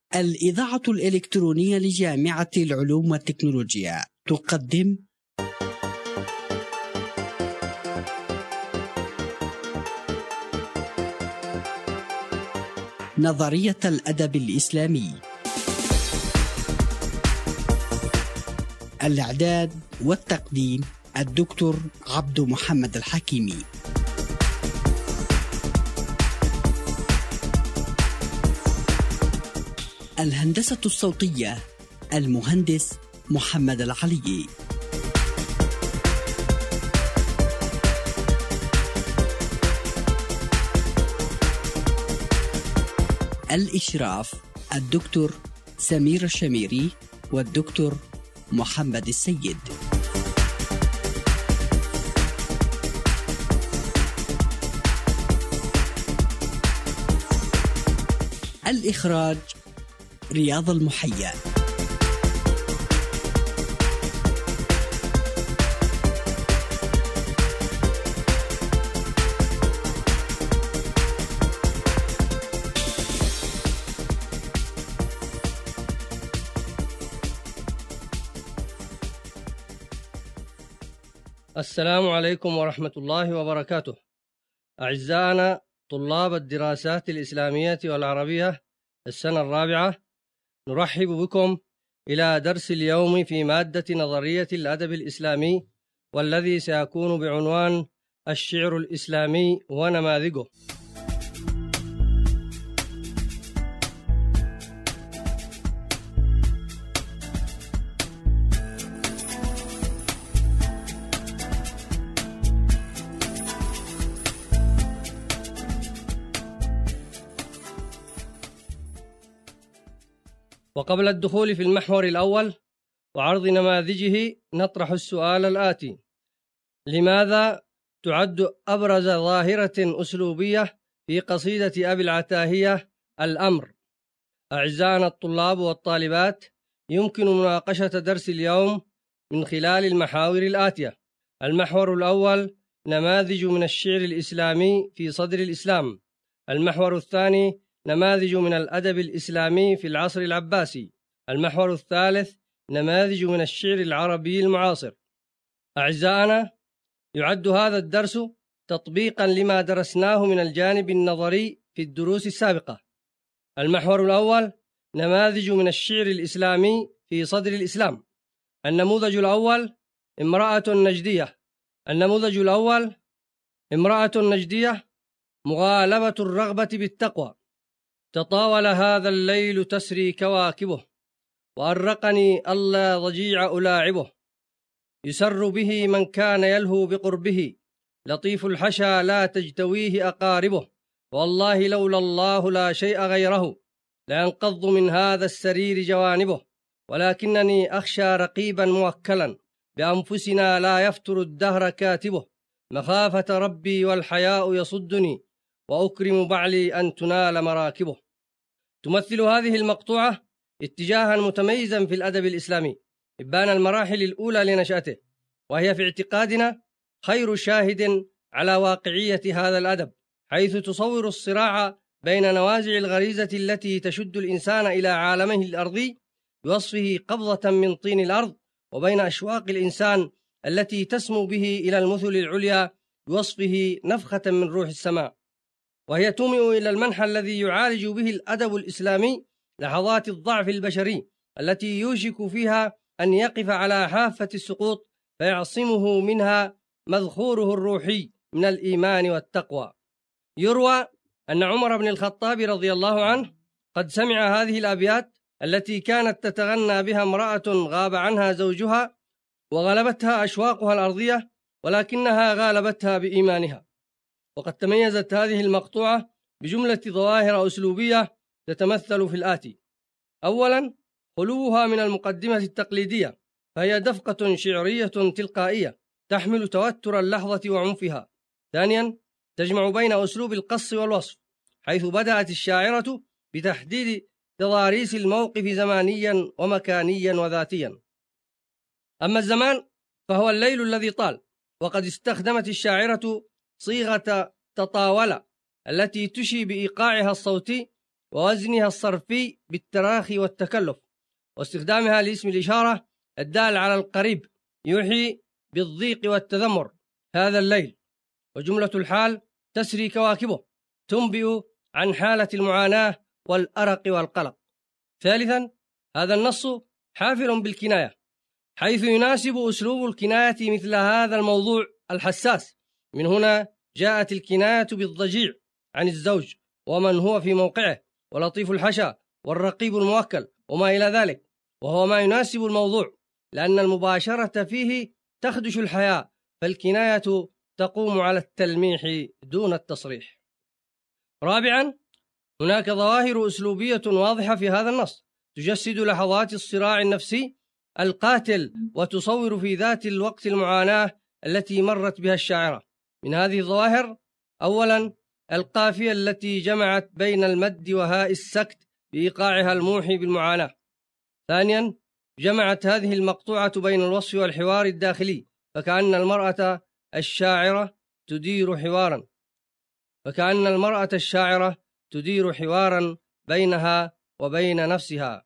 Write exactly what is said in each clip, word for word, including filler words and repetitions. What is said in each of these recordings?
الإذاعة الإلكترونية لجامعة العلوم والتكنولوجيا تقدم نظرية الأدب الإسلامي. الإعداد والتقديم الدكتور عبد محمد الحكيمي. الهندسة الصوتية المهندس محمد العلي. الإشراف الدكتور سمير الشميري والدكتور محمد السيد. الإخراج رياض المحيا. السلام عليكم ورحمة الله وبركاته. أعزائنا طلاب الدراسات الإسلامية والعربية السنة الرابعة، نرحب بكم إلى درس اليوم في مادة نظرية الأدب الإسلامي، والذي سيكون بعنوان الشعر الإسلامي ونماذجه. وقبل الدخول في المحور الأول وعرض نماذجه، نطرح السؤال الآتي: لماذا تعد أبرز ظاهرة أسلوبية في قصيدة أبي العتاهية الأمر؟ أعزائنا الطلاب والطالبات، يمكن مناقشة درس اليوم من خلال المحاور الآتية. المحور الأول: نماذج من الشعر الإسلامي في صدر الإسلام. المحور الثاني: نماذج من الأدب الإسلامي في العصر العباسي. المحور الثالث: نماذج من الشعر العربي المعاصر. أعزائنا، يعد هذا الدرس تطبيقا لما درسناه من الجانب النظري في الدروس السابقة. المحور الأول: نماذج من الشعر الإسلامي في صدر الإسلام. النموذج الأول: امرأة نجدية. النموذج الأول: امرأة نجدية مغالبة الرغبة بالتقوى. تطاول هذا الليل تسري كواكبه، وأرقني ألا ضجيع ألاعبه. يسر به من كان يلهو بقربه، لطيف الحشا لا تجتويه أقاربه. والله لولا الله لا شيء غيره، لينقض من هذا السرير جوانبه. ولكنني أخشى رقيبا موكلا، بأنفسنا لا يفتر الدهر كاتبه. مخافة ربي والحياء يصدني، وأكرم بعلي أن تنال مراكبه. تمثل هذه المقطوعة اتجاها متميزا في الأدب الإسلامي إبان المراحل الأولى لنشأته، وهي في اعتقادنا خير شاهد على واقعية هذا الأدب، حيث تصور الصراع بين نوازع الغريزة التي تشد الإنسان إلى عالمه الأرضي بوصفه قبضة من طين الأرض، وبين أشواق الإنسان التي تسمو به إلى المثل العليا بوصفه نفخة من روح السماء. وهي تومئ إلى المنحى الذي يعالج به الأدب الإسلامي لحظات الضعف البشري التي يوشك فيها أن يقف على حافة السقوط، فيعصمه منها مذخوره الروحي من الإيمان والتقوى. يروى أن عمر بن الخطاب رضي الله عنه قد سمع هذه الأبيات التي كانت تتغنى بها امرأة غاب عنها زوجها، وغلبتها أشواقها الأرضية، ولكنها غالبتها بإيمانها. وقد تميزت هذه المقطوعة بجملة ظواهر أسلوبية تتمثل في الآتي: أولا، خلوها من المقدمة التقليدية، فهي دفقة شعرية تلقائية تحمل توتر اللحظة وعنفها. ثانيا، تجمع بين أسلوب القص والوصف، حيث بدأت الشاعرة بتحديد تضاريس الموقف زمانيا ومكانيا وذاتيا. أما الزمان فهو الليل الذي طال، وقد استخدمت الشاعرة صيغة تطاول التي تشي بإيقاعها الصوتي ووزنها الصرفي بالتراخي والتكلف، واستخدامها لاسم الإشارة الدال على القريب يوحي بالضيق والتذمر هذا الليل، وجملة الحال تسري كواكبه تنبئ عن حالة المعاناة والأرق والقلق. ثالثا، هذا النص حافل بالكناية، حيث يناسب أسلوب الكناية مثل هذا الموضوع الحساس. من هنا جاءت الكناية بالضجيع عن الزوج ومن هو في موقعه ولطيف الحشا والرقيب الموكل وما إلى ذلك، وهو ما يناسب الموضوع، لأن المباشرة فيه تخدش الحياة، فالكناية تقوم على التلميح دون التصريح. رابعا، هناك ظواهر أسلوبية واضحة في هذا النص تجسد لحظات الصراع النفسي القاتل، وتصور في ذات الوقت المعاناة التي مرت بها الشاعرة. من هذه الظواهر: أولا، القافية التي جمعت بين المد وهاء السكت بإيقاعها الموحي بالمعاناة. ثانيا، جمعت هذه المقطوعة بين الوصف والحوار الداخلي، فكأن المرأة الشاعرة تدير حوارا فكأن المرأة الشاعرة تدير حوارا بينها وبين نفسها.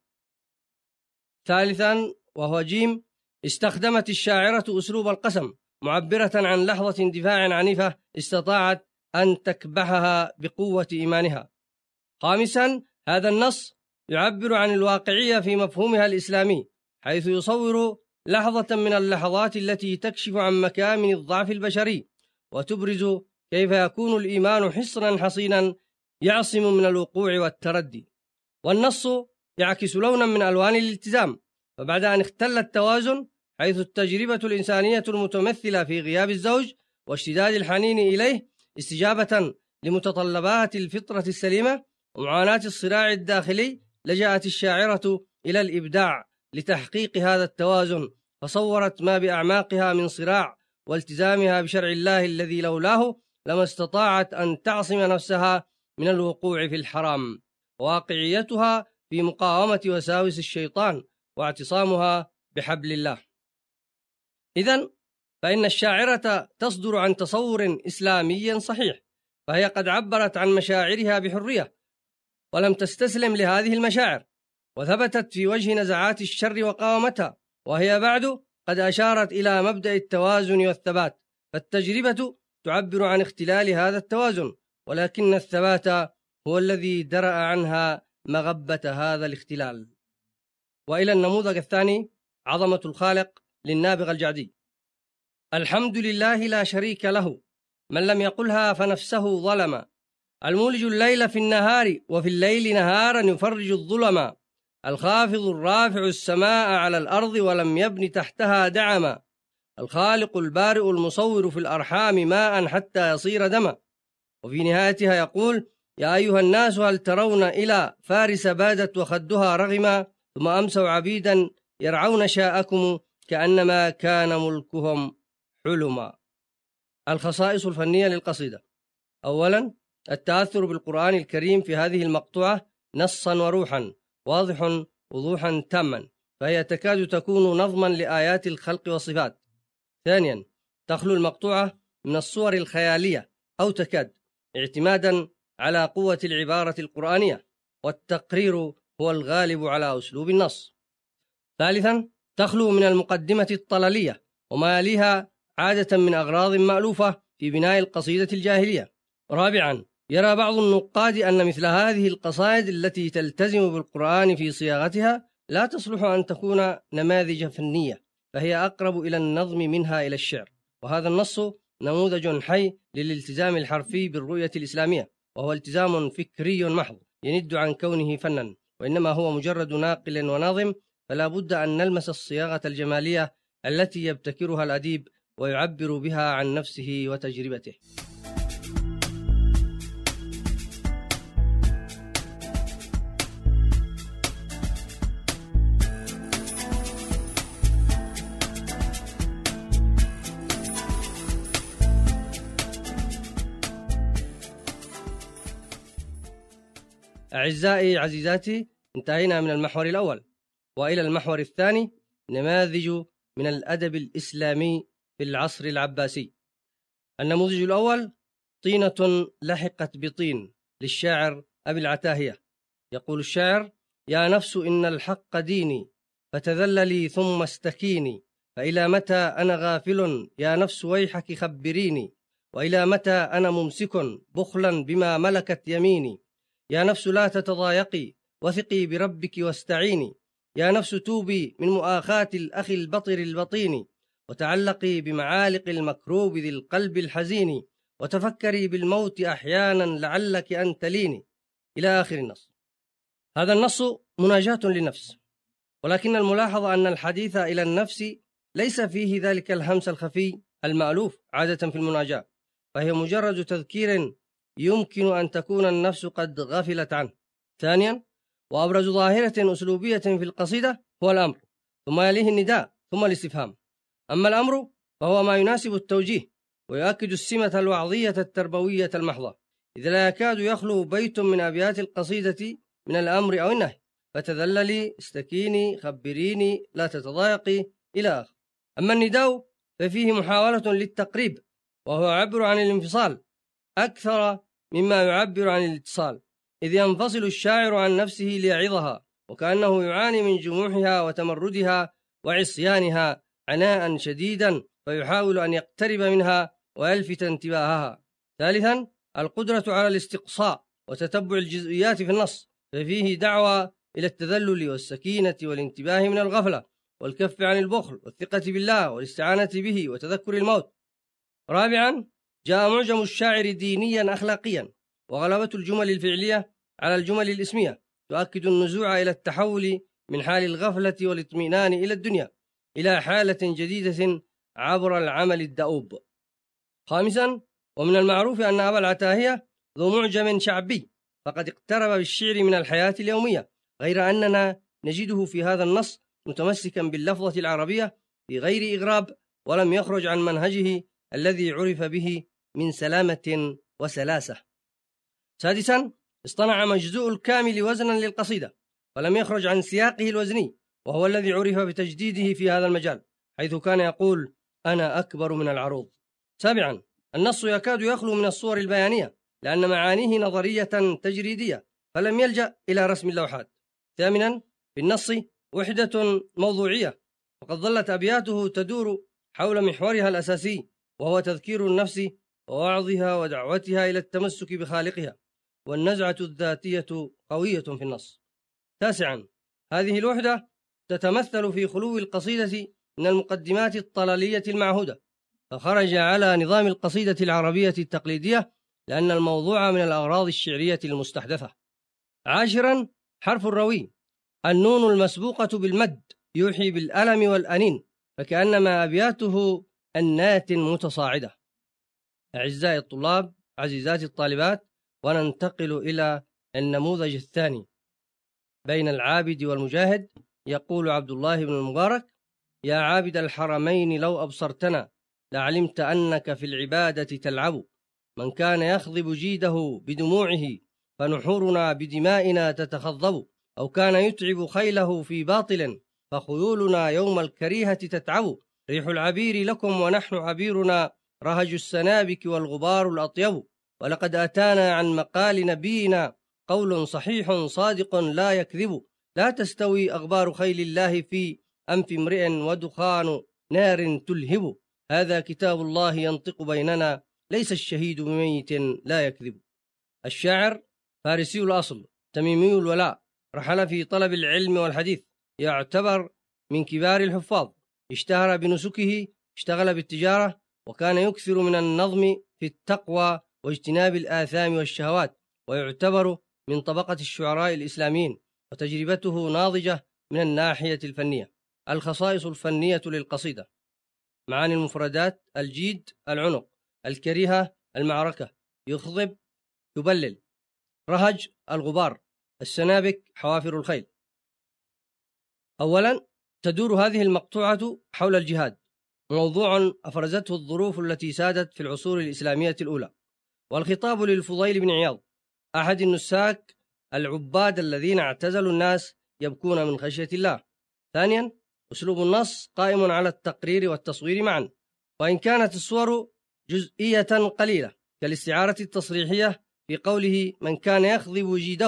ثالثا، وهو جيم، استخدمت الشاعرة أسلوب القسم، معبرة عن لحظة اندفاع عنيفة استطاعت أن تكبحها بقوة إيمانها. خامسا، هذا النص يعبر عن الواقعية في مفهومها الإسلامي، حيث يصور لحظة من اللحظات التي تكشف عن مكامن الضعف البشري، وتبرز كيف يكون الإيمان حصنا حصينا يعصم من الوقوع والتردي. والنص يعكس لونا من ألوان الالتزام، فبعد أن اختل التوازن، حيث التجربة الإنسانية المتمثلة في غياب الزوج واشتداد الحنين إليه استجابة لمتطلبات الفطرة السليمة ومعاناة الصراع الداخلي، لجأت الشاعرة إلى الإبداع لتحقيق هذا التوازن، فصورت ما بأعماقها من صراع والتزامها بشرع الله الذي لولاه لما استطاعت أن تعصم نفسها من الوقوع في الحرام، وواقعيتها في مقاومة وساوس الشيطان واعتصامها بحبل الله. إذن فإن الشاعرة تصدر عن تصور إسلامي صحيح، فهي قد عبرت عن مشاعرها بحرية ولم تستسلم لهذه المشاعر، وثبتت في وجه نزعات الشر وقاومتها، وهي بعد قد أشارت إلى مبدأ التوازن والثبات، فالتجربة تعبر عن اختلال هذا التوازن، ولكن الثبات هو الذي درأ عنها مغبة هذا الاختلال. وإلى النموذج الثاني: عظمة الخالق للنابغة الجعدي. الحمد لله لا شريك له، من لم يقلها فنفسه ظلم، المولج الليل في النهار وفي الليل نهارا يفرج الظلم، الخافض الرافع السماء على الأرض ولم يبن تحتها دعما، الخالق البارئ المصور في الأرحام ماء حتى يصير دما. وفي نهايتها يقول: يا أيها الناس هل ترون إلى فارس بادت وخدها رغما، ثم أمسوا عبيدا يرعون شاءكم كأنما كان ملكهم حلما. الخصائص الفنية للقصيدة: أولا، التأثر بالقرآن الكريم في هذه المقطوعة نصا وروحا واضح وضوحا تاما، فهي تكاد تكون نظما لآيات الخلق والصفات. ثانيا، تخلو المقطوعة من الصور الخيالية أو تكاد، اعتمادا على قوة العبارة القرآنية، والتقرير هو الغالب على أسلوب النص. ثالثا، تخلو من المقدمة الطلالية وما يليها عادة من أغراض مألوفة في بناء القصيدة الجاهلية. رابعا، يرى بعض النقاد أن مثل هذه القصائد التي تلتزم بالقرآن في صياغتها لا تصلح أن تكون نماذج فنية، فهي أقرب إلى النظم منها إلى الشعر، وهذا النص نموذج حي للالتزام الحرفي بالرؤية الإسلامية، وهو التزام فكري محض يند عن كونه فنا، وإنما هو مجرد ناقل وناظم، فلا بد أن نلمس الصياغة الجمالية التي يبتكرها الأديب ويعبر بها عن نفسه وتجربته. أعزائي عزيزاتي، انتهينا من المحور الأول، وإلى المحور الثاني: نماذج من الأدب الإسلامي في العصر العباسي. النموذج الأول: طينة لحقت بطين للشاعر أبي العتاهية. يقول الشاعر: يا نفس إن الحق ديني فتذللي ثم استكيني، فإلى متى أنا غافل يا نفس ويحك خبريني، وإلى متى أنا ممسك بخلا بما ملكت يميني. يا نفس لا تتضايقي وثقي بربك واستعيني، يا نفس توبي من مؤاخاة الأخ البطر البطين، وتعلقي بمعالق المكروب ذي القلب الحزين، وتفكري بالموت أحيانا لعلك أن تليني، إلى آخر النص. هذا النص مناجاة للنفس، ولكن الملاحظة أن الحديث إلى النفس ليس فيه ذلك الهمس الخفي المألوف عادة في المناجاة، فهي مجرد تذكير يمكن أن تكون النفس قد غفلت عنه. ثانيا، وأبرز ظاهرة أسلوبية في القصيدة هو الأمر، ثم يليه النداء، ثم الاستفهام. أما الأمر فهو ما يناسب التوجيه ويؤكد السمة الوعظية التربوية المحضة، إذ لا يكاد يخلو بيت من أبيات القصيدة من الأمر أو النهي: فتذللي، استكيني، خبريني، لا تتضايقي، إلى آخر. أما النداء ففيه محاولة للتقريب، وهو يعبر عن الانفصال أكثر مما يعبر عن الاتصال، إذ ينفصل الشاعر عن نفسه ليعظها، وكأنه يعاني من جموحها وتمردها وعصيانها عناء شديدا، فيحاول أن يقترب منها ويلفت انتباهها. ثالثا، القدرة على الاستقصاء وتتبع الجزئيات في النص، ففيه دعوة إلى التذلل والسكينة والانتباه من الغفلة والكف عن البخل والثقة بالله والاستعانة به وتذكر الموت. رابعا، جاء معجم الشاعر دينيا أخلاقيا، وغلبة الجمل الفعلية على الجمل الإسمية تؤكد النزوع إلى التحول من حال الغفلة والاطمئنان إلى الدنيا إلى حالة جديدة عبر العمل الدؤوب. خامسا، ومن المعروف أن أبا العتاهية ذو معجم شعبي، فقد اقترب بالشعر من الحياة اليومية، غير أننا نجده في هذا النص متمسكا باللفظة العربية في غير إغراب، ولم يخرج عن منهجه الذي عرف به من سلامة وسلاسة. سادسا، اصطنع مجزوء الكامل وزنا للقصيدة، ولم يخرج عن سياقه الوزني، وهو الذي عرف بتجديده في هذا المجال، حيث كان يقول: أنا أكبر من العروض. سابعا، النص يكاد يخلو من الصور البيانية، لأن معانيه نظرية تجريدية، فلم يلجأ إلى رسم اللوحات. ثامنا، في النص وحدة موضوعية، وقد ظلت أبياته تدور حول محورها الأساسي، وهو تذكير النفس ووعظها ودعوتها إلى التمسك بخالقها، والنزعة الذاتية قوية في النص. تاسعا، هذه الوحدة تتمثل في خلو القصيدة من المقدمات الطلالية المعهودة، فخرج على نظام القصيدة العربية التقليدية، لأن الموضوع من الأغراض الشعرية المستحدثة. عاشرا، حرف الروي، النون المسبوقة بالمد يوحي بالألم والأنين، فكأنما أبياته النات متصاعدة. أعزائي الطلاب، عزيزاتي الطالبات، وننتقل إلى النموذج الثاني بين العابد والمجاهد. يقول عبد الله بن المبارك: يا عابد الحرمين لو أبصرتنا لعلمت أنك في العبادة تلعب، من كان يخضب جيده بدموعه فنحورنا بدمائنا تتخضب، أو كان يتعب خيله في باطل فخيولنا يوم الكريهة تتعب، ريح العبير لكم ونحن عبيرنا رهج السنابك والغبار الأطيب، ولقد أتانا عن مقال نبينا قول صحيح صادق لا يكذب، لا تستوي أغبار خيل الله في أنف امرئ ودخان نار تلهب، هذا كتاب الله ينطق بيننا ليس الشهيد بميت لا يكذب. الشاعر فارسي الأصل تميمي الولاء، رحل في طلب العلم والحديث، يعتبر من كبار الحفاظ، اشتهر بنسكه، اشتغل بالتجارة، وكان يكثر من النظم في التقوى واجتناب الآثام والشهوات، ويعتبر من طبقة الشعراء الإسلاميين، وتجربته ناضجة من الناحية الفنية. الخصائص الفنية للقصيدة: معاني المفردات: الجيد، العنق، الكريهة، المعركة، يخضب، يبلل، رهج، الغبار، السنابك، حوافر الخيل. أولا، تدور هذه المقطوعة حول الجهاد، موضوع أفرزته الظروف التي سادت في العصور الإسلامية الأولى، والخطاب للفضيل بن عياض أحد النساك العباد الذين اعتزلوا الناس يبكون من خشية الله. ثانيا، أسلوب النص قائم على التقرير والتصوير معا، وإن كانت الصور جزئية قليلة كالاستعارة التصريحية في قوله من كان يخضب جيده،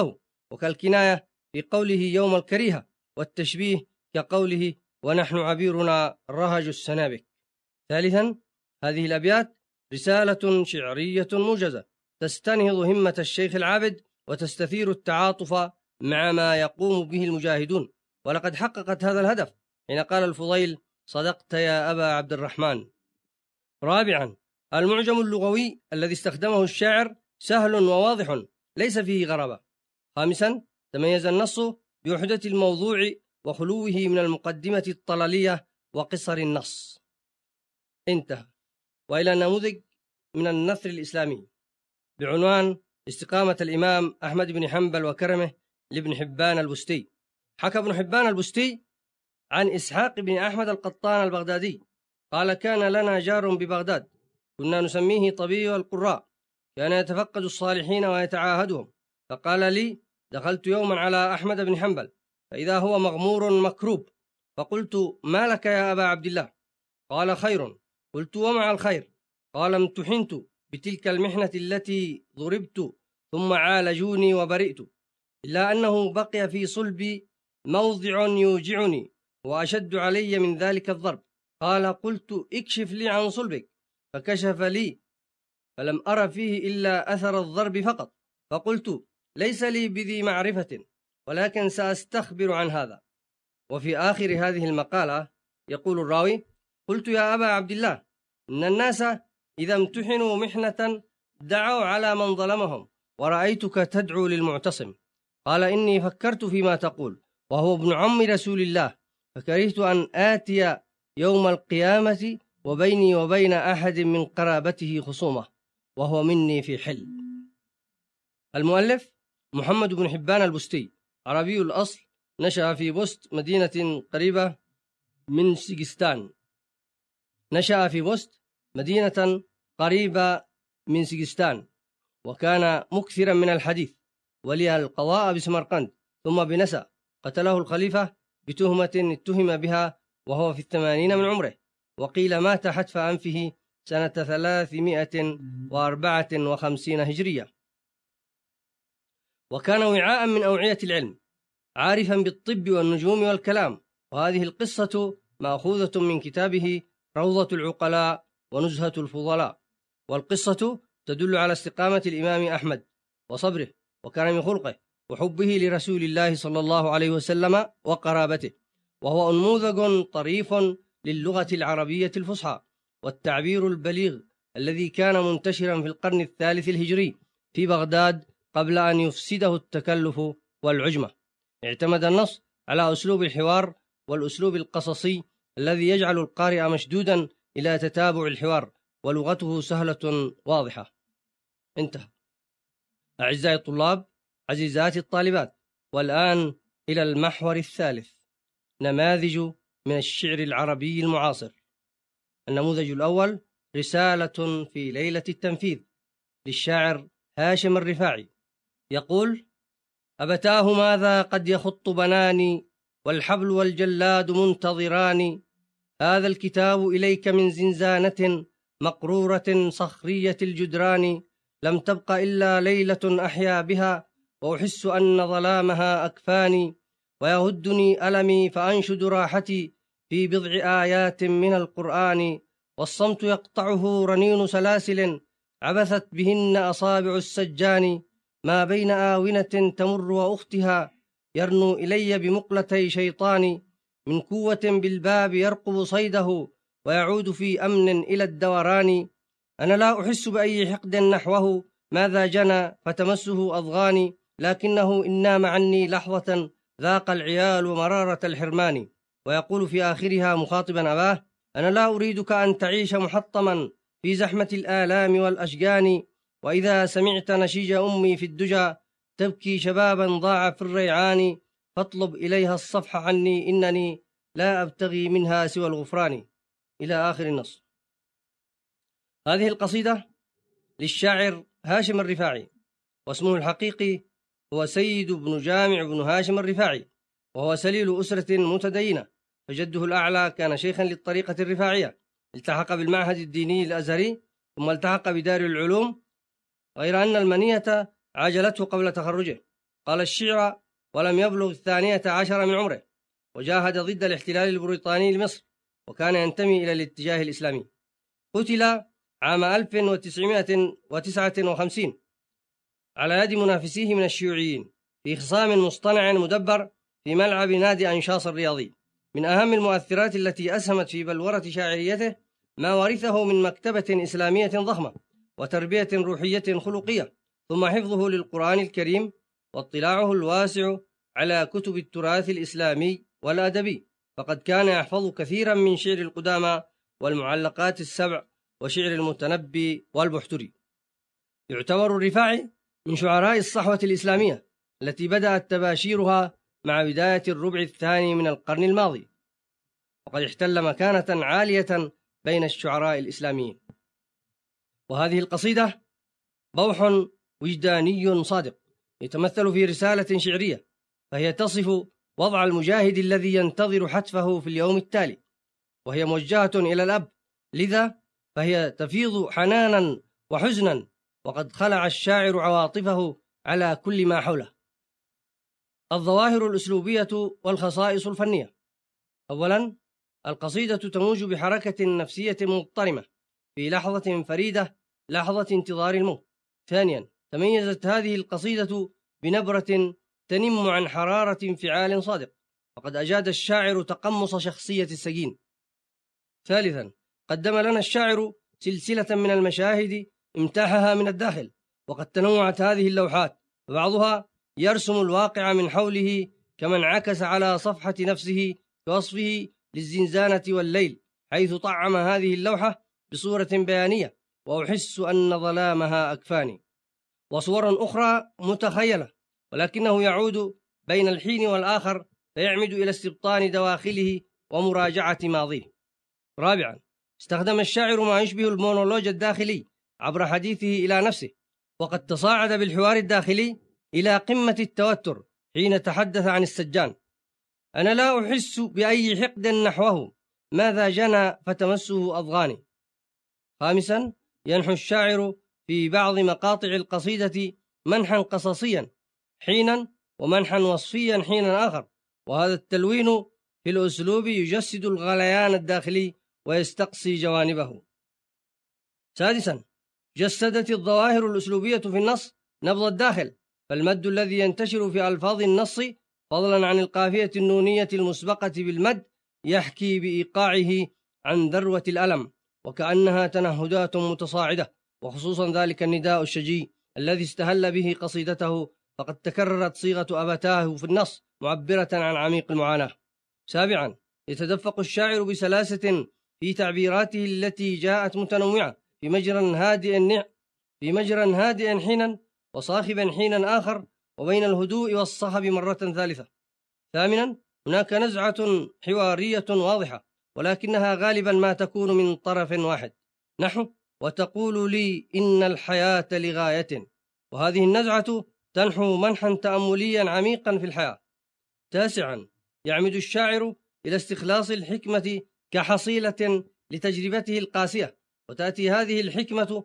وكالكناية في قوله يوم الكريهة، والتشبيه كقوله ونحن عبيرنا رهج السنابك. ثالثا، هذه الأبيات رسالة شعرية موجزة تستنهض همة الشيخ العابد وتستثير التعاطف مع ما يقوم به المجاهدون، ولقد حققت هذا الهدف حين قال الفضيل صدقت يا أبا عبد الرحمن. رابعا، المعجم اللغوي الذي استخدمه الشاعر سهل وواضح ليس فيه غرابة. خامسا، تميز النص بوحدة الموضوع وخلوه من المقدمة الطلالية وقصر النص. انتهى. وإلى نموذج من النثر الإسلامي بعنوان استقامة الإمام أحمد بن حنبل وكرمه لابن حبان البستي. حكى ابن حبان البستي عن إسحاق بن أحمد القطان البغدادي قال: كان لنا جار ببغداد كنا نسميه طبيب القراء، كان يتفقد الصالحين ويتعاهدهم، فقال لي: دخلت يوما على أحمد بن حنبل فإذا هو مغمور مكروب، فقلت: ما لك يا أبا عبد الله؟ قال: خير. قلت: ومع الخير؟ قال: امتحنت بتلك المحنة التي ضربت ثم عالجوني وبرئت، إلا أنه بقي في صلبي موضع يوجعني وأشد علي من ذلك الضرب. قال: قلت: اكشف لي عن صلبك، فكشف لي فلم أر فيه إلا أثر الضرب فقط، فقلت: ليس لي بذي معرفة، ولكن سأستخبر عن هذا. وفي آخر هذه المقالة يقول الراوي: قلت يا أبا عبد الله، إن الناس إذا امتحنوا محنة دعوا على من ظلمهم، ورأيتك تدعو للمعتصم. قال: إني فكرت فيما تقول، وهو ابن عم رسول الله، فكرهت أن آتي يوم القيامة وبيني وبين أحد من قرابته خصومة، وهو مني في حل. المؤلف محمد بن حبان البستي عربي الأصل، نشأ في بست مدينة قريبة من سجستان نشأ في بست مدينة قريبة من سجستان وكان مكثرا من الحديث، ولي القضاء بسمرقند ثم بنسا. قتله الخليفة بتهمة اتهم بها وهو في الثمانين من عمره، وقيل مات حتف أنفه سنة ثلاثمائة وأربعة وخمسين هجرية. وكان وعاء من أوعية العلم، عارفا بالطب والنجوم والكلام. وهذه القصة مأخوذة من كتابه روضة العقلاء ونزهة الفضلاء. والقصة تدل على استقامة الإمام أحمد وصبره وكرم خلقه وحبه لرسول الله صلى الله عليه وسلم وقرابته، وهو نموذج طريف للغة العربية الفصحى والتعبير البليغ الذي كان منتشرا في القرن الثالث الهجري في بغداد قبل أن يفسده التكلف والعجمة. اعتمد النص على أسلوب الحوار والأسلوب القصصي الذي يجعل القارئ مشدودا إلى تتابع الحوار، ولغته سهلة واضحة. انتهى. أعزائي الطلاب، عزيزاتي الطالبات، والآن إلى المحور الثالث، نماذج من الشعر العربي المعاصر. النموذج الأول رسالة في ليلة التنفيذ للشاعر هاشم الرفاعي، يقول: أبتاه ماذا قد يخط بناني، والحبل والجلاد منتظران، هذا الكتاب إليك من زنزانة مقرورة صخرية الجدران، لم تبق إلا ليلة أحيا بها، وأحس أن ظلامها أكفاني، ويهدني ألمي فأنشد راحتي في بضع آيات من القرآن، والصمت يقطعه رنين سلاسل عبثت بهن أصابع السجان، ما بين آونة تمر وأختها يرنو إلي بمقلتي شيطان، من قوة بالباب يرقب صيده ويعود في أمن إلى الدوران، أنا لا أحس بأي حقد نحوه، ماذا جنى فتمسه أضغاني، لكنه إن نام عني لحظة ذاق العيال مرارة الحرمان. ويقول في آخرها مخاطبا أباه: أنا لا أريدك أن تعيش محطما في زحمة الآلام والأشجان، وإذا سمعت نشيج أمي في الدجى تبكي شبابا ضاع في الريعان، فاطلب إليها الصفح عني، إنني لا أبتغي منها سوى الغفران. إلى آخر النص. هذه القصيدة للشاعر هاشم الرفاعي، واسمه الحقيقي هو سيد بن جامع بن هاشم الرفاعي، وهو سليل أسرة متدينة، فجده الأعلى كان شيخا للطريقة الرفاعية، التحق بالمعهد الديني الأزهري ثم التحق بدار العلوم، غير أن المنية عاجلته قبل تخرجه، قال الشعر ولم يبلغ الثانية عشر من عمره، وجاهد ضد الاحتلال البريطاني لمصر، وكان ينتمي إلى الاتجاه الإسلامي. قتل عام ألف وتسعمائة وتسعة وخمسين على يد منافسيه من الشيوعيين في خصام مصطنع مدبر في ملعب نادي أنشاص الرياضي. من أهم المؤثرات التي أسهمت في بلورة شاعريته ما ورثه من مكتبة إسلامية ضخمة وتربية روحية خلقية، ثم حفظه للقرآن الكريم واطلاعه الواسع على كتب التراث الإسلامي والأدبي، فقد كان يحفظ كثيرا من شعر القدامى والمعلقات السبع وشعر المتنبي والبحتري. يعتبر الرفاعي من شعراء الصحوة الإسلامية التي بدأت تباشيرها مع بداية الربع الثاني من القرن الماضي، وقد احتل مكانة عالية بين الشعراء الإسلاميين. وهذه القصيدة بوح وجداني صادق يتمثل في رسالة شعرية، فهي تصف وضع المجاهد الذي ينتظر حتفه في اليوم التالي، وهي موجهة إلى الأب، لذا فهي تفيض حنانا وحزنا، وقد خلع الشاعر عواطفه على كل ما حوله. الظواهر الأسلوبية والخصائص الفنية. أولا، القصيدة تموج بحركة نفسية مضطرمة في لحظة فريدة، لحظة انتظار الموت. ثانيا، تميزت هذه القصيدة بنبرة تنم عن حرارة انفعال صادق، وقد أجاد الشاعر تقمص شخصية السجين. ثالثا، قدم لنا الشاعر سلسلة من المشاهد امتاحها من الداخل، وقد تنوعت هذه اللوحات، وبعضها يرسم الواقع من حوله كما انعكس على صفحة نفسه بوصفه للزنزانة والليل، حيث طعم هذه اللوحة بصورة بيانية وأحس أن ظلامها أكفاني. وصور أخرى متخيلة، ولكنه يعود بين الحين والآخر فيعمد إلى استبطان دواخله ومراجعة ماضيه. رابعا، استخدم الشاعر ما يشبه المونولوج الداخلي عبر حديثه إلى نفسه، وقد تصاعد بالحوار الداخلي إلى قمة التوتر حين تحدث عن السجان: أنا لا أحس بأي حقد نحوه، ماذا جنى فتمسه أضغاني. خامسا، ينحو الشاعر في بعض مقاطع القصيدة منحا قصصيا حينا ومنحا وصفيا حينا آخر، وهذا التلوين في الأسلوب يجسد الغليان الداخلي ويستقصي جوانبه. سادسا، جسدت الظواهر الأسلوبية في النص نبض الداخل، فالمد الذي ينتشر في ألفاظ النص فضلا عن القافية النونية المسبقة بالمد يحكي بإيقاعه عن ذروة الألم، وكأنها تنهدات متصاعدة، وخصوصا ذلك النداء الشجي الذي استهل به قصيدته، فقد تكررت صيغة أبتاه في النص معبرة عن عميق المعاناة. سابعا، يتدفق الشاعر بسلاسة في تعبيراته التي جاءت متنوعة في مجرى هادئ في مجرى هادئ حينا وصاخبا حينا آخر، وبين الهدوء والصخب مرة ثالثة. ثامنا، هناك نزعة حوارية واضحة، ولكنها غالبا ما تكون من طرف واحد، نحو وتقول لي إن الحياة لغاية، وهذه النزعة تنحو منحا تأمليا عميقا في الحياة. تاسعا، يعمد الشاعر إلى استخلاص الحكمة كحصيلة لتجربته القاسية، وتأتي هذه الحكمة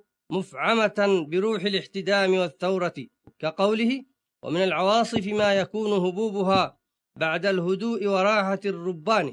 مفعمة بروح الاحتدام والثورة، كقوله: ومن العواصف ما يكون هبوبها بعد الهدوء وراحة الربان.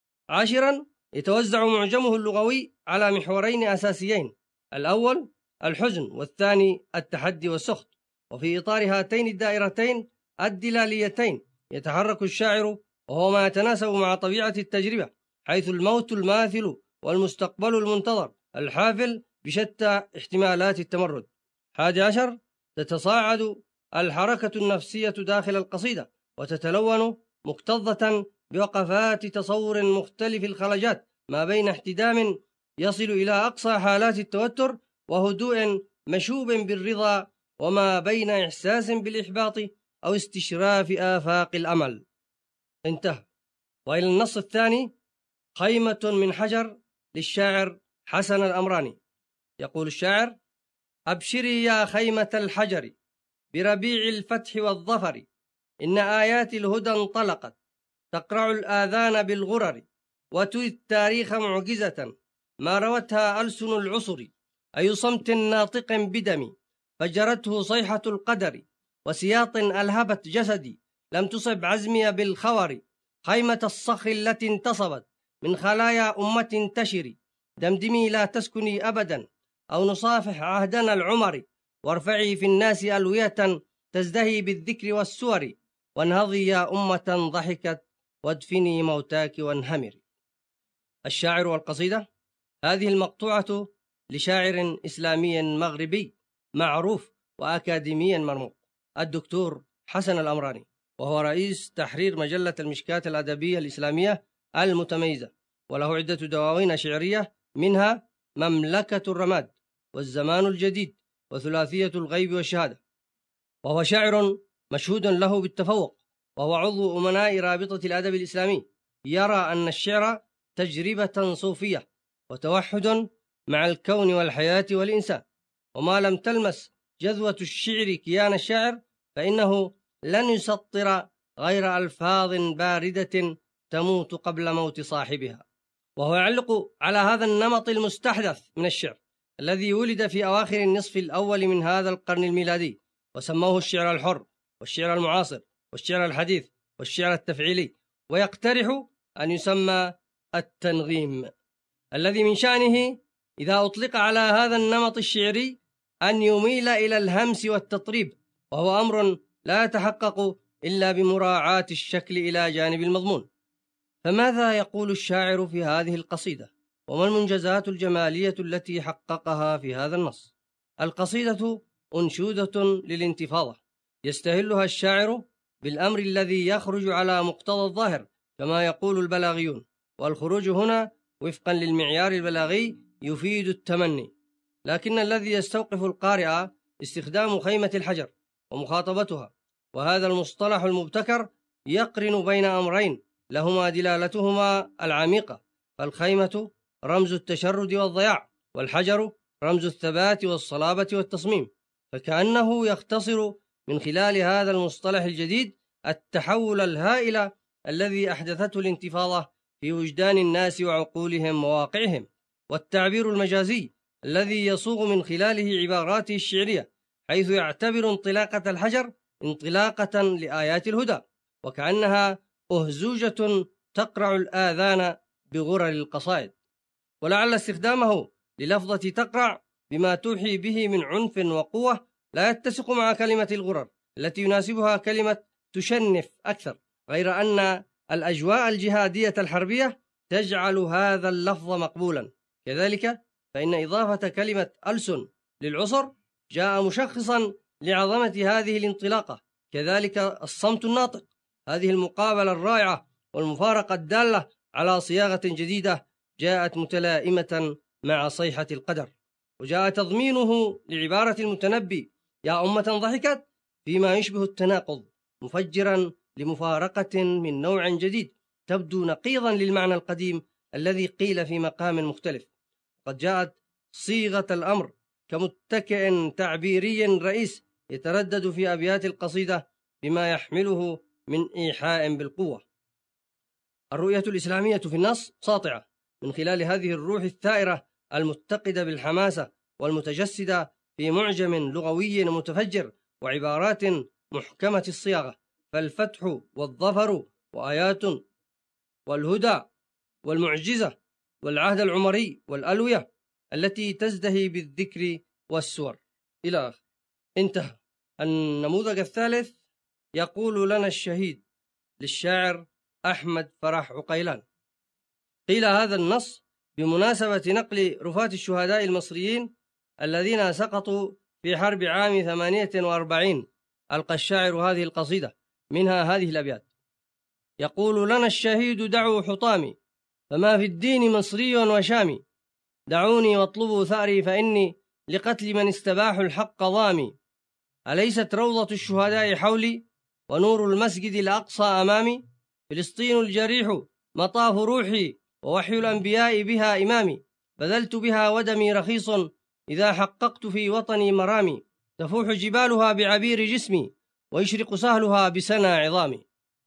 عاشرا، يتوزع معجمه اللغوي على محورين أساسيين: الأول الحزن، والثاني التحدي والسخط، وفي إطار هاتين الدائرتين الدلاليتين يتحرك الشاعر، وهو ما يتناسب مع طبيعة التجربة، حيث الموت الماثل والمستقبل المنتظر الحافل بشتى احتمالات التمرد. حادي عشر، تتصاعد الحركة النفسية داخل القصيدة، وتتلون مكتظة بوقفات تصور مختلف الخلجات ما بين احتدام يصل إلى أقصى حالات التوتر وهدوء مشوب بالرضا، وما بين إحساس بالإحباط أو استشراف آفاق الأمل. انتهى. وإلى النص الثاني: خيمة من حجر للشاعر حسن الأمراني. يقول الشاعر: أبشري يا خيمة الحجر بربيع الفتح والظفر، إن آيات الهدى انطلقت تقرع الآذان بالغرر، وتري التاريخ معجزة ما روتها ألسن العصر، أي صمت ناطق بدم فجرته صيحة القدر، وسياط ألهبت جسدي، لم تصب عزمي بالخور، خيمة الصخر التي انتصبت من خلايا أمة تشري، دمدمي لا تسكني أبدا، أو نصافح عهدنا العمر، وارفعي في الناس ألوية تزدهي بالذكر والسور، وانهضي يا أمة ضحكت، وادفني موتاك وانهمري. الشاعر والقصيدة. هذه المقطوعة لشاعر إسلامي مغربي معروف وأكاديمي مرموق، الدكتور حسن الأمراني، وهو رئيس تحرير مجلة المشكاة الأدبية الإسلامية المتميزة، وله عدة دواوين شعرية، منها مملكة الرماد، والزمان الجديد، وثلاثية الغيب والشهادة. وهو شاعر مشهود له بالتفوق، وهو عضو أمناء رابطة الأدب الإسلامي، يرى أن الشعر تجربة صوفية وتوحد مع الكون والحياة والإنسان، وما لم تلمس جذوة الشعر كيان الشاعر فإنه لن يسطر غير ألفاظ باردة تموت قبل موت صاحبها. وهو يعلق على هذا النمط المستحدث من الشعر الذي ولد في أواخر النصف الأول من هذا القرن الميلادي، وسموه الشعر الحر، والشعر المعاصر، والشعر الحديث، والشعر التفعيلي، ويقترح أن يسمى التنغيم، الذي من شأنه إذا أطلق على هذا النمط الشعري أن يميل إلى الهمس والتطريب، وهو أمر لا يتحقق إلا بمراعاة الشكل إلى جانب المضمون. فماذا يقول الشاعر في هذه القصيدة؟ وما المنجزات الجمالية التي حققها في هذا النص؟ القصيدة أنشودة للانتفاضة، يستهلها الشاعر بالأمر الذي يخرج على مقتضى الظاهر كما يقول البلاغيون، والخروج هنا وفقا للمعيار البلاغي يفيد التمني، لكن الذي يستوقف القارئ استخدام خيمة الحجر ومخاطبتها، وهذا المصطلح المبتكر يقرن بين أمرين لهما دلالتهما العميقة، فالخيمة رمز التشرد والضياع، والحجر رمز الثبات والصلابة والتصميم، فكأنه يختصر من خلال هذا المصطلح الجديد التحول الهائل الذي أحدثته الانتفاضة في وجدان الناس وعقولهم وواقعهم، والتعبير المجازي الذي يصوغ من خلاله عباراته الشعرية، حيث يعتبر انطلاقة الحجر انطلاقة لآيات الهدى، وكأنها أهزوجة تقرع الآذان بغرر القصائد. ولعل استخدامه للفظة تقرع بما توحي به من عنف وقوة لا يتسق مع كلمة الغرر التي يناسبها كلمة تشنف أكثر، غير أن الأجواء الجهادية الحربية تجعل هذا اللفظ مقبولا. كذلك فإن إضافة كلمة ألسن للعصر جاء مشخصا لعظمة هذه الانطلاقة، كذلك الصمت الناطق، هذه المقابلة الرائعة والمفارقة الدالة على صياغة جديدة جاءت متلائمة مع صيحة القدر، وجاء تضمينه لعبارة المتنبي يا أمة ضحكت فيما يشبه التناقض، مفجرا لمفارقة من نوع جديد تبدو نقيضا للمعنى القديم الذي قيل في مقام مختلف. قد جاءت صيغة الأمر كمتكئ تعبيري رئيس يتردد في أبيات القصيدة بما يحمله من إيحاء بالقوة. الرؤية الإسلامية في النص ساطعة من خلال هذه الروح الثائرة المتقدة بالحماسة والمتجسدة في معجم لغوي متفجر وعبارات محكمة الصياغة، فالفتح والظفر وآيات والهدى والمعجزة والعهد العمري والألوية التي تزدهي بالذكر والسور إلى آخره. انتهى. النموذج الثالث يقول لنا الشهيد للشاعر أحمد فرح عقيلان. قيل هذا النص بمناسبة نقل رفاة الشهداء المصريين الذين سقطوا في حرب عام ثمانية وأربعين. ألقى الشاعر هذه القصيدة، منها هذه الأبيات: يقول لنا الشهيد دعوا حطامي فما في الدين مصري وشامي، دعوني واطلبوا ثأري فإني لقتل من استباحوا الحق ضامي، أليست روضة الشهداء حولي ونور المسجد الأقصى أمامي، فلسطين الجريح مطاف روحي ووحي الأنبياء بها إمامي، بذلت بها ودمي رخيص إذا حققت في وطني مرامي، تفوح جبالها بعبير جسمي ويشرق سهلها بسنا عظامي.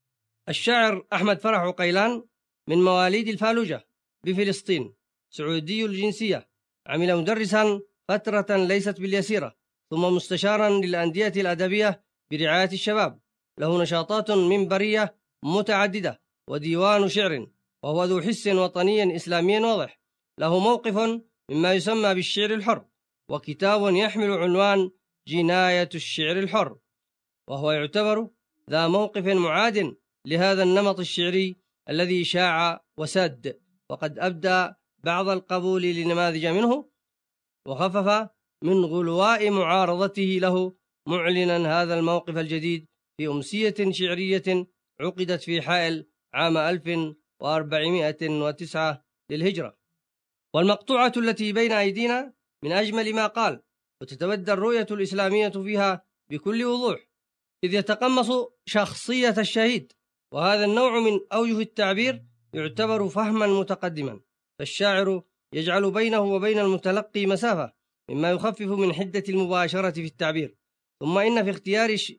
الشاعر أحمد فرح عقيلان من مواليد الفالوجة بفلسطين، سعودي الجنسية، عمل مدرسا فترة ليست باليسيرة، ثم مستشارا للأندية الأدبية برعاية الشباب، له نشاطات منبرية متعددة وديوان شعر، وهو ذو حس وطني إسلامي واضح. له موقف مما يسمى بالشعر الحر، وكتاب يحمل عنوان جناية الشعر الحر، وهو يعتبر ذا موقف معاد لهذا النمط الشعري الذي شاع وساد، وقد أبدى بعض القبول لنماذج منه، وخفف من غلواء معارضته له، معلنا هذا الموقف الجديد في أمسية شعرية عقدت في حائل عام ألف وأربعمائة وتسعة للهجرة. والمقطوعة التي بين أيدينا من أجمل ما قال، وتتبدى الرؤية الإسلامية فيها بكل وضوح، إذ يتقمص شخصية الشهيد، وهذا النوع من أوجه التعبير يعتبر فهما متقدما، فالشاعر يجعل بينه وبين المتلقي مسافة مما يخفف من حدة المباشرة في التعبير. ثم إن في اختيار ش...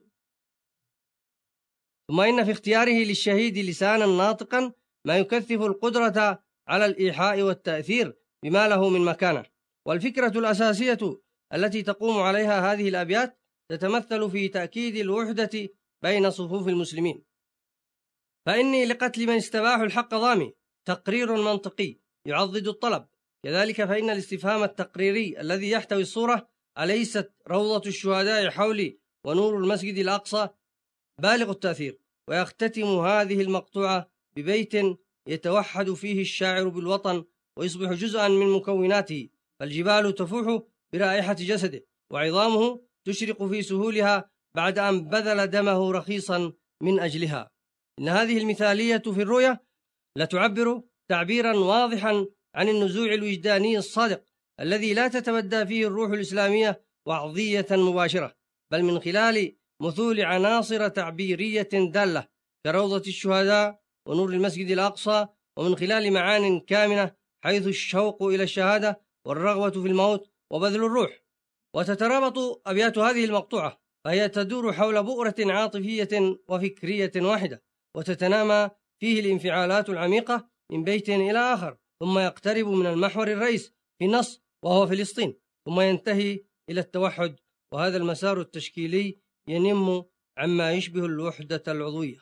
ثم إن في اختياره للشهيد لسانا ناطقا ما يكثف القدرة على الإيحاء والتأثير بما له من مكانة. والفكرة الأساسية التي تقوم عليها هذه الأبيات تتمثل في تأكيد الوحدة بين صفوف المسلمين. فإني لقتل من استباح الحق ضامي، تقرير منطقي يعضد الطلب. كذلك فإن الاستفهام التقريري الذي يحتوي الصورة أليست روضة الشهداء حولي ونور المسجد الأقصى بالغ التأثير. ويختتم هذه المقطوعة ببيت يتوحد فيه الشاعر بالوطن ويصبح جزءا من مكوناته، فالجبال تفوح برائحة جسده، وعظامه تشرق في سهولها بعد أن بذل دمه رخيصا من أجلها. إن هذه المثالية في الرؤية لتعبر تعبيرا واضحا عن النزوع الوجداني الصادق الذي لا تتبدى فيه الروح الإسلامية وعظية مباشرة، بل من خلال مثول عناصر تعبيرية دالة كروضة الشهداء ونور المسجد الأقصى، ومن خلال معان كامنة حيث الشوق إلى الشهادة والرغبة في الموت وبذل الروح. وتترابط أبيات هذه المقطوعة، فهي تدور حول بؤرة عاطفية وفكرية واحدة، وتتنامى فيه الانفعالات العميقة من بيت إلى آخر، ثم يقترب من المحور الرئيس في النص وهو فلسطين، ثم ينتهي إلى التوحد، وهذا المسار التشكيلي ينم عما يشبه الوحدة العضوية.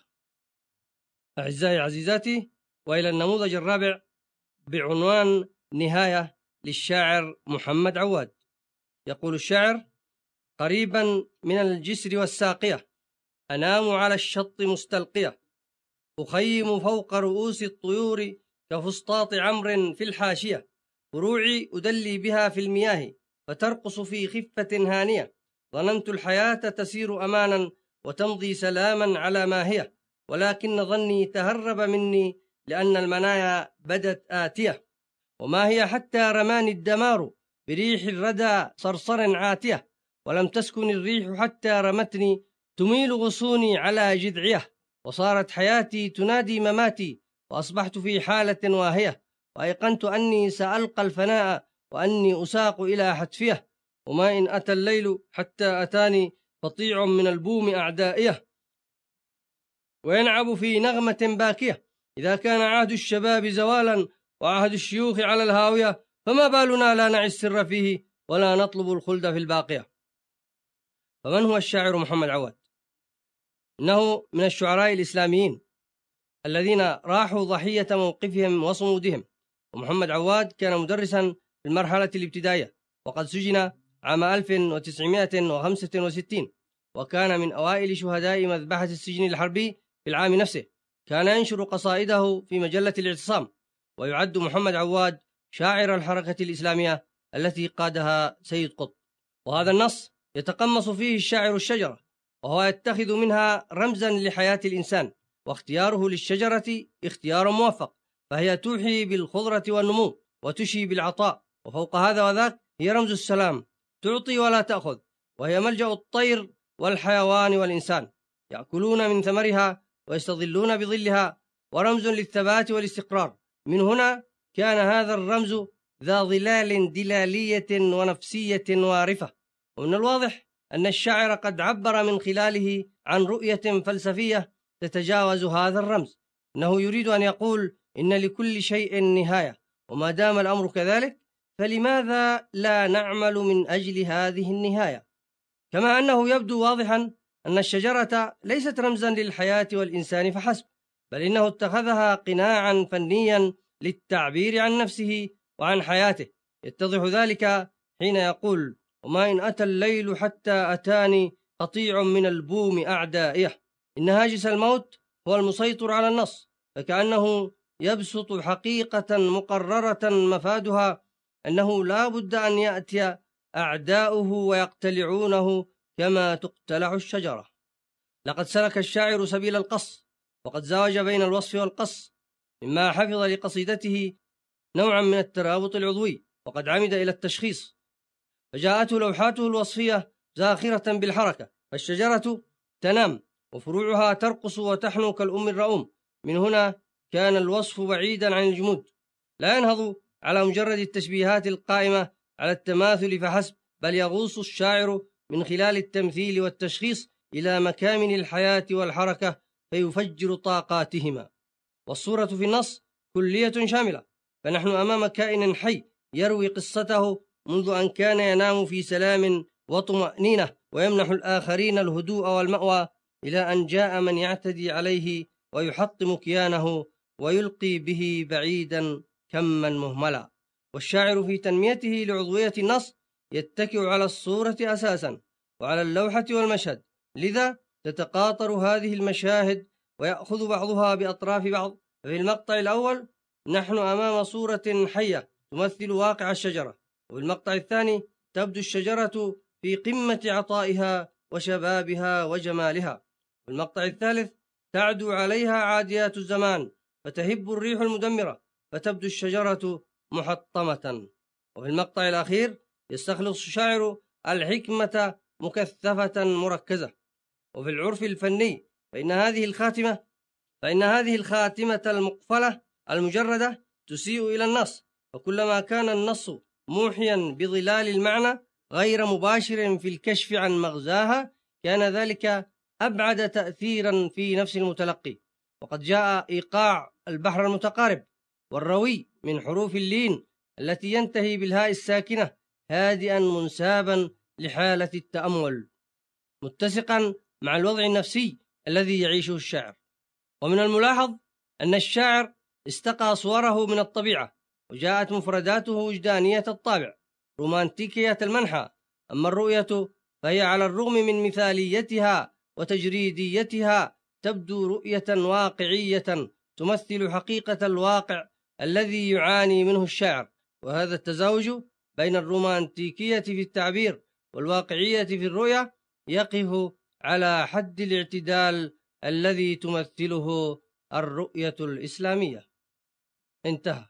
أعزائي عزيزاتي، وإلى النموذج الرابع بعنوان نهاية للشاعر محمد عواد. يقول الشاعر: قريبا من الجسر والساقية أنام على الشط مستلقية، أخيم فوق رؤوس الطيور كفسطاط عمر في الحاشية، فروعي أدلي بها في المياه فترقص في خفة هانية، ظننت الحياة تسير أمانا وتمضي سلاما على ما هي، ولكن ظني تهرب مني لأن المنايا بدت آتية، وما هي حتى رماني الدمار بريح الردى صرصر عاتية، ولم تسكن الريح حتى رمتني تميل غصوني على جذعيه، وصارت حياتي تنادي مماتي وأصبحت في حالة واهية، وأيقنت أني سألقى الفناء وأني أساق إلى حتفيه، وما إن أتى الليل حتى أتاني قطيع من البوم أعدائيه، وينعب في نغمة باكية. إذا كان عهد الشباب زوالا وعهد الشيوخ على الهاوية، فما بالنا لا نعي السر فيه ولا نطلب الخلد في الباقية. فمن هو الشاعر محمد عواد؟ إنه من الشعراء الإسلاميين الذين راحوا ضحية موقفهم وصمودهم. ومحمد عواد كان مدرسا في المرحلة الابتدائية، وقد سجن عام ألف وتسعمائة وخمسة وستين، وكان من أوائل شهداء مذبحة السجن الحربي في العام نفسه. كان ينشر قصائده في مجلة الاعتصام، ويعد محمد عواد شاعر الحركة الإسلامية التي قادها سيد قطب. وهذا النص يتقمص فيه الشاعر الشجرة، وهو يتخذ منها رمزا لحياة الإنسان، واختياره للشجرة اختيار موفق، فهي توحي بالخضرة والنمو وتشي بالعطاء، وفوق هذا وذاك هي رمز السلام، تعطي ولا تأخذ، وهي ملجأ الطير والحيوان والإنسان، يأكلون من ثمرها ويستظلون بظلها، ورمز للثبات والاستقرار. من هنا كان هذا الرمز ذا ظلال دلالية ونفسية وارفة. ومن الواضح أن الشاعر قد عبر من خلاله عن رؤية فلسفية تتجاوز هذا الرمز. إنه يريد أن يقول إن لكل شيء نهاية، وما دام الأمر كذلك فلماذا لا نعمل من أجل هذه النهاية؟ كما أنه يبدو واضحا أن الشجرة ليست رمزا للحياة والإنسان فحسب، بل إنه اتخذها قناعا فنيا للتعبير عن نفسه وعن حياته. يتضح ذلك حين يقول: وما إن أتى الليل حتى أتاني قطيع من البوم أعدائه. إن هاجس الموت هو المسيطر على النص، فكأنه يبسط حقيقة مقررة مفادها أنه لا بد أن يأتي أعداؤه ويقتلعونه كما تقتلع الشجرة. لقد سلك الشاعر سبيل القص، وقد زاوج بين الوصف والقص، مما حفظ لقصيدته نوعا من الترابط العضوي، وقد عمد إلى التشخيص، فجاءته لوحاته الوصفية زاخرة بالحركة، فالشجرة تنام وفروعها ترقص وتحنو كالأم الرؤوم. من هنا كان الوصف بعيدا عن الجمود، لا ينهض على مجرد التشبيهات القائمة على التماثل فحسب، بل يغوص الشاعر من خلال التمثيل والتشخيص إلى مكامن الحياة والحركة فيفجر طاقاتهما. والصورة في النص كلية شاملة، فنحن أمام كائن حي يروي قصته منذ أن كان ينام في سلام وطمأنينة ويمنح الآخرين الهدوء والمأوى، إلى أن جاء من يعتدي عليه ويحطم كيانه ويلقي به بعيدا كما مهملا. والشاعر في تنميته لعضوية النص يتكئ على الصورة أساسا وعلى اللوحة والمشهد، لذا تتقاطر هذه المشاهد ويأخذ بعضها بأطراف بعض. في المقطع الأول نحن أمام صورة حية تمثل واقع الشجرة، وفي المقطع الثاني تبدو الشجرة في قمة عطائها وشبابها وجمالها، في المقطع الثالث تعدو عليها عاديات الزمان فتهب الريح المدمرة فتبدو الشجرة محطمة، وفي المقطع الأخير يستخلص الشاعر الحكمة مكثفة مركزة. وفي العرف الفني فإن هذه الخاتمة فإن هذه الخاتمة المقفلة المجردة تسيء إلى النص، فكلما كان النص موحيا بظلال المعنى غير مباشر في الكشف عن مغزاها كان ذلك أبعد تأثيرا في نفس المتلقي. وقد جاء إيقاع البحر المتقارب والروي من حروف اللين التي ينتهي بالهاء الساكنة هادئا منسابا لحالة التأمل، متسقا مع الوضع النفسي الذي يعيشه الشاعر. ومن الملاحظ أن الشاعر استقى صوره من الطبيعة، وجاءت مفرداته وجدانية الطابع رومانتيكية المنحى. أما الرؤية فهي على الرغم من مثاليتها وتجريديتها تبدو رؤية واقعية تمثل حقيقة الواقع الذي يعاني منه الشاعر. وهذا التزاوج بين الرومانتيكية في التعبير والواقعية في الرؤية يقف على حد الاعتدال الذي تمثله الرؤية الإسلامية. انتهى.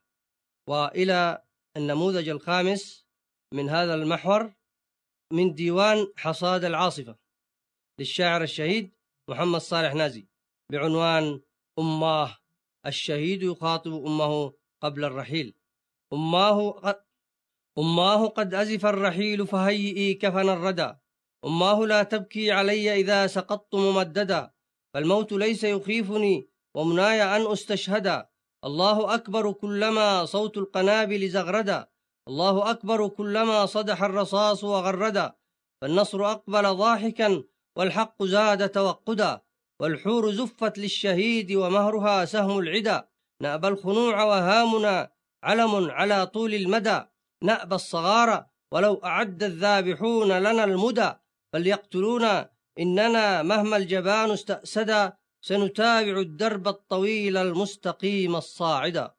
وإلى النموذج الخامس من هذا المحور من ديوان حصاد العاصفة للشاعر الشهيد محمد صالح نازي بعنوان أماه. الشهيد يخاطب أمه قبل الرحيل: أماه قد, أماه قد أزف الرحيل فهيئي كفن الردى، أماه لا تبكي علي إذا سقطت ممددا، فالموت ليس يخيفني ومناي أن أستشهدا، الله أكبر كلما صوت القنابل زغردا، الله أكبر كلما صدح الرصاص وغردا، فالنصر أقبل ضاحكا والحق زاد توقدا، والحور زفت للشهيد ومهرها سهم العدا، نأبى الخنوع وهامنا علم على طول المدى، نأبى الصغار ولو أعد الذابحون لنا المدى، فليقتلونا إننا مهما الجبان استأسدا، سنتابع الدرب الطويل المستقيم الصاعدا.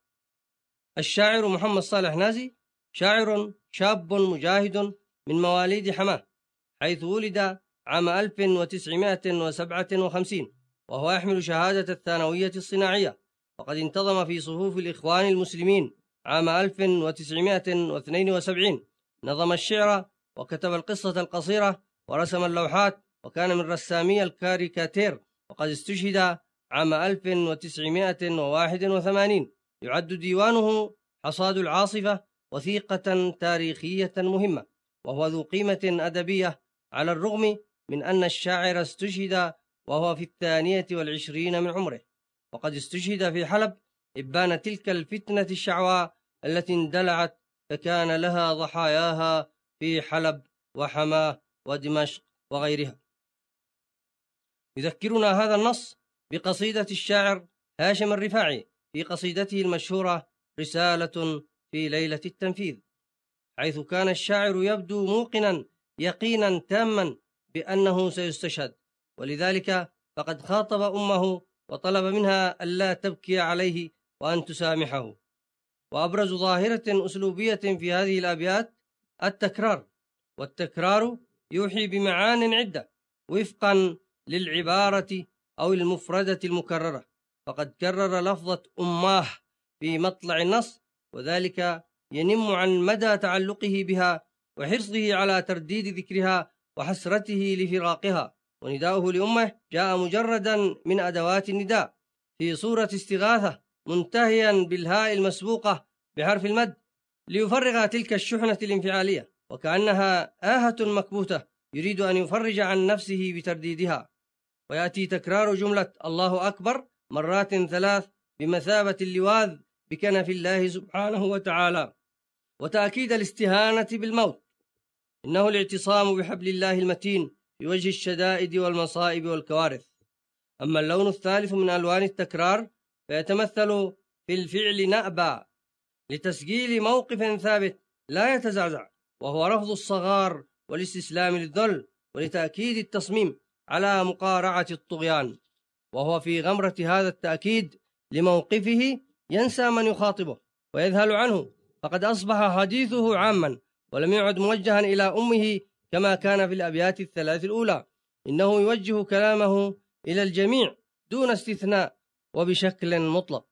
الشاعر محمد صالح نازي شاعر شاب مجاهد من مواليد حماه، حيث ولد عام ألف وتسعمائة وسبعة وخمسين، وهو يحمل شهادة الثانوية الصناعية، وقد انتظم في صفوف الإخوان المسلمين عام ألف وتسعمائة واثنين وسبعين. نظم الشعر وكتب القصة القصيرة ورسم اللوحات، وكان من رسامي الكاريكاتير، وقد استشهد عام ألف وتسعمائة وواحد وثمانين. يعد ديوانه حصاد العاصفة وثيقة تاريخية مهمة، وهو ذو قيمة أدبية على الرغم من أن الشاعر استشهد وهو في الثانية والعشرين من عمره، وقد استشهد في حلب إبان تلك الفتنة الشعواء التي اندلعت فكان لها ضحاياها في حلب وحماه ودمشق وغيرها. يذكرنا هذا النص بقصيدة الشاعر هاشم الرفاعي في قصيدته المشهورة رسالة في ليلة التنفيذ، حيث كان الشاعر يبدو موقنا يقينا تاما بأنه سيستشهد، ولذلك فقد خاطب أمه وطلب منها ألا تبكي عليه وأن تسامحه. وأبرز ظاهرة أسلوبية في هذه الأبيات التكرار، والتكرار يوحي بمعان عدة وفقا للعبارة أو المفردة المكررة، فقد كرر لفظة أماه في مطلع النص، وذلك ينم عن مدى تعلقه بها وحرصه على ترديد ذكرها وحسرته لفراقها. ونداؤه لأمه جاء مجردا من أدوات النداء في صورة استغاثة منتهيا بالهاء المسبوقة بحرف المد ليفرغ تلك الشحنة الانفعالية، وكأنها آهة مكبوتة يريد أن يفرج عن نفسه بترديدها. ويأتي تكرار جملة الله أكبر مرات ثلاث بمثابة اللواذ بكنف الله سبحانه وتعالى، وتأكيد الاستهانة بالموت، إنه الاعتصام بحبل الله المتين في وجه الشدائد والمصائب والكوارث. أما اللون الثالث من ألوان التكرار فيتمثل في الفعل نأبى لتسجيل موقف ثابت لا يتزعزع، وهو رفض الصغار والاستسلام للذل، ولتأكيد التصميم على مقارعة الطغيان. وهو في غمرة هذا التأكيد لموقفه ينسى من يخاطبه ويذهل عنه، فقد أصبح حديثه عاما ولم يعد موجها إلى أمه كما كان في الأبيات الثلاث الأولى، إنه يوجه كلامه إلى الجميع دون استثناء وبشكل مطلق.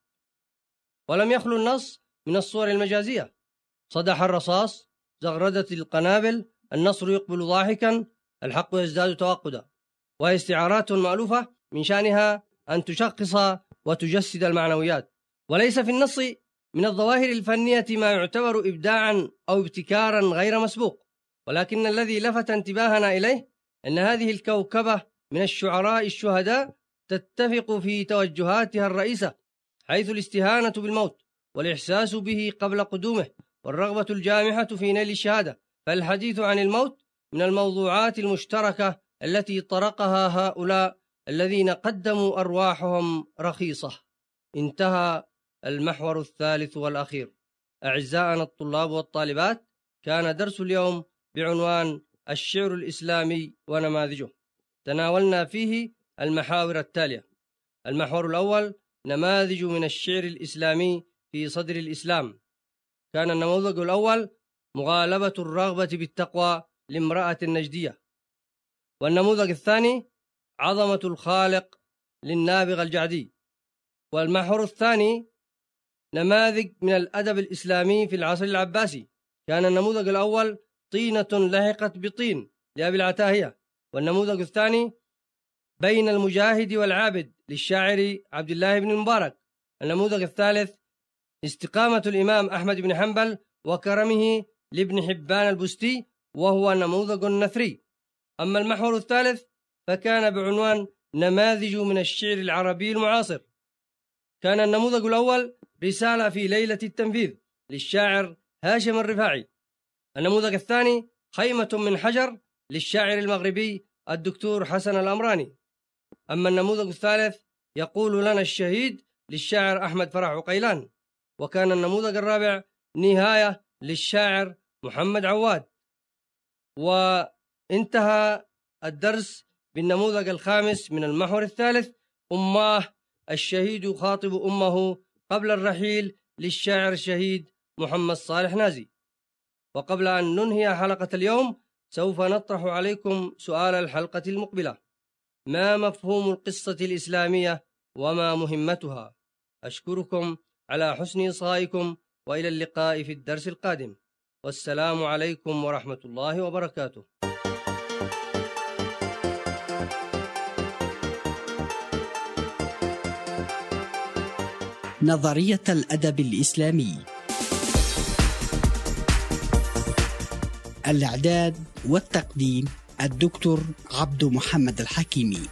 ولم يخلو النص من الصور المجازية: صدح الرصاص، زغردت القنابل، النصر يقبل ضاحكا، الحق يزداد توقدا، وهي استعارات مألوفة من شأنها أن تشخص وتجسد المعنويات. وليس في النص من الظواهر الفنية ما يعتبر إبداعا أو ابتكارا غير مسبوق، ولكن الذي لفت انتباهنا إليه أن هذه الكوكبة من الشعراء الشهداء تتفق في توجهاتها الرئيسة، حيث الاستهانة بالموت والإحساس به قبل قدومه، والرغبة الجامحة في نيل الشهادة. فالحديث عن الموت من الموضوعات المشتركة التي طرقها هؤلاء الذين قدموا أرواحهم رخيصة. انتهى المحور الثالث والأخير. أعزائنا الطلاب والطالبات، كان درس اليوم بعنوان الشعر الإسلامي ونماذجه. تناولنا فيه المحاور التالية: المحور الأول نماذج من الشعر الإسلامي في صدر الإسلام. كان النموذج الأول مغالبة الرغبة بالتقوى لامرأة النجدية. والنموذج الثاني عظمة الخالق للنابغة الجعدي. والمحور الثاني نماذج من الأدب الإسلامي في العصر العباسي. كان النموذج الأول طينة لحقت بطين لأبي العتاهية. والنموذج الثاني بين المجاهد والعابد للشاعر عبد الله بن المبارك. النموذج الثالث استقامة الإمام أحمد بن حنبل وكرمه لابن حبان البستي، وهو نموذج نثري. أما المحور الثالث فكان بعنوان نماذج من الشعر العربي المعاصر. كان النموذج الأول رسالة في ليلة التنفيذ للشاعر هاشم الرفاعي. النموذج الثاني خيمة من حجر للشاعر المغربي الدكتور حسن الأمراني. أما النموذج الثالث يقول لنا الشهيد للشاعر أحمد فرح عقيلان. وكان النموذج الرابع نهاية للشاعر محمد عواد. وانتهى الدرس بالنموذج الخامس من المحور الثالث أماه، الشهيد يخاطب أمه قبل الرحيل للشاعر الشهيد محمد صالح نازي. وقبل أن ننهي حلقة اليوم سوف نطرح عليكم سؤال الحلقة المقبلة: ما مفهوم القصة الإسلامية وما مهمتها؟ أشكركم على حسن إصغائكم، وإلى اللقاء في الدرس القادم، والسلام عليكم ورحمة الله وبركاته. نظرية الأدب الإسلامي. الإعداد والتقديم الدكتور عبد محمد الحكيمي.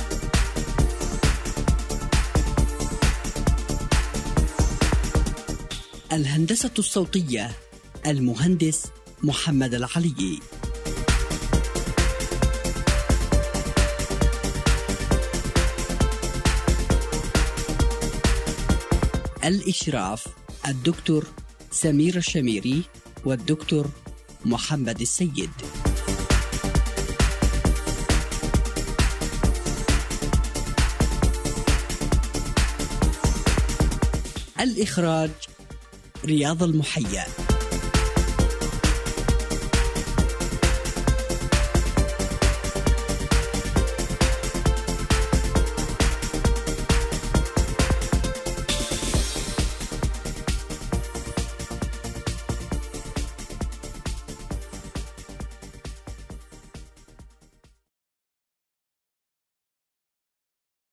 الهندسة الصوتية المهندس محمد العلي. الإشراف الدكتور سمير الشميري والدكتور محمد السيد. الإخراج رياض المحيا.